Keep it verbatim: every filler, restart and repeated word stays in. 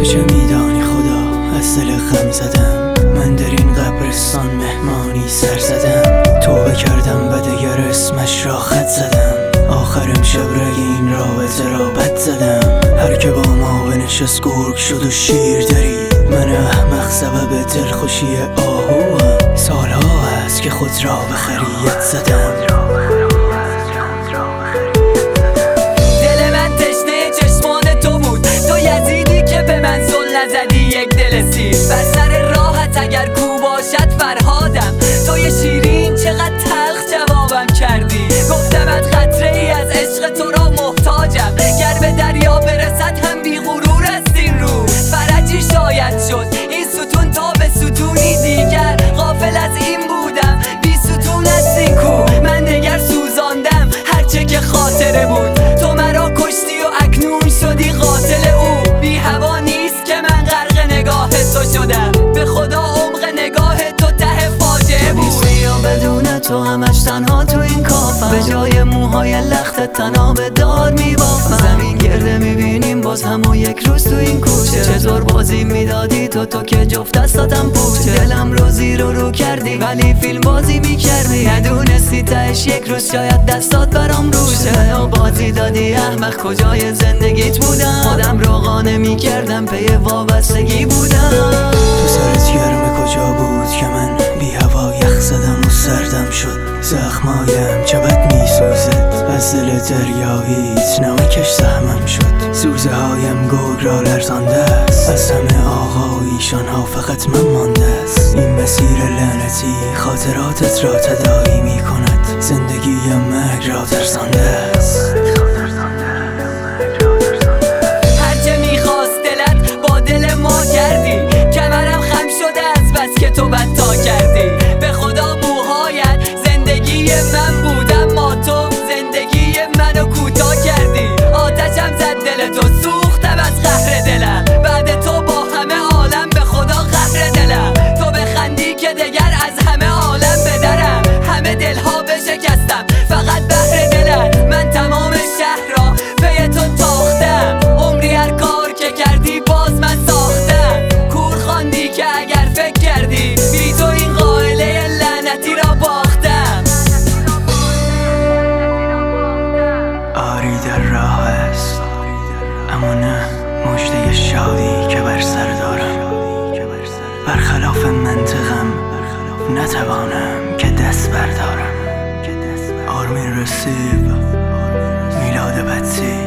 تو چه میدانی خدا از دل غم زدم، من در این قبرستان مهمانی سر زدم. توبه کردم و دگر اسمش را خط زدم، آخر امشب رگ این رابطه را بد زدم. هر که با ما بنشست گرگ شد و شیر درید، من احمق سبب دلخوشی آهوام. سالها است که خود را به خریت زدم. دل من تشنه چشمان تو بود، تو یزیدی که به من زل نزدی. یک دل سیر بر سر راحت اگر کو باشد فرهادم. تو یه شیرین چقدر تلخ جوابم کردی، گفتمت قطره ای از عشق تو را محتاجم. گر به دریا برسد هم بی غرور است این رو، فرجی شاید شد این ستون تا به ستونی دیگر. غافل از این بودم بی ستون است این کو، من دگر سوزاندم هرچه که خاطره بود. تو مرا کشتی و اکنون شدی قاتل او، بی هوا نیست که من غرق نگاه تو شدم. به خدا عمق نگاه تو ته فاجعه بود. یا بدون تو همش تنها تو این کافم، به جای موهای لختت تناب دار میبافم. زمین گرده میبینیم باز هم و یک روز تو این کوچه. چطور بازی میدادی تو تو که جفت دستاتم پوچه. دلم رو زیر و رو کردی ولی فیلم بازی میکردی، ندونستی تهش یک روز شاید دستات برام روشه. و بازی دادی احمق کجای زندگیت بودم، خودم رو قانع میکردم پی وابستگی بودم. تو سرت گرم کجا بود که من بی هوا یخ زدم و سردم شد. زخمایم چه بد میسوزد از دل دریاییت، نمکش زحمم شد. سوزه هایم گرگ را لرزانده است، از همه آقاییشان ها فقط من مانده است. این مسیر لعنتی خاطراتت را تداعی می کند، زندگیم مرگ را ترسانده است. هرچه میخواست دلت با دل ما کردی، کمرم خم شده از بس که تو بدتا کردی. به خدا موهایت زندگی من بود، اما تو زندگی منو کوتاه کردی. آتشم زد دل تو، سوختم از قهر دلم. بعد تو با همه عالم به خدا قهر دلم. تو بخندی که دگر از همه عالم بدرم، همه دلها بشکستم فقط بهر دلت. من تمام شهر را پی تو تاختم، عمری هر کار که کردی باز من ساختم. کور خواندی که اگر فکر کردی بی تو این قائله لعنتی را باختم. آری در راه است اما نه مژده شادی که بر سر دارم. برخلاف منطقم نتوانم که دست بردارم. آرمین رسیب، میلاد بدسی.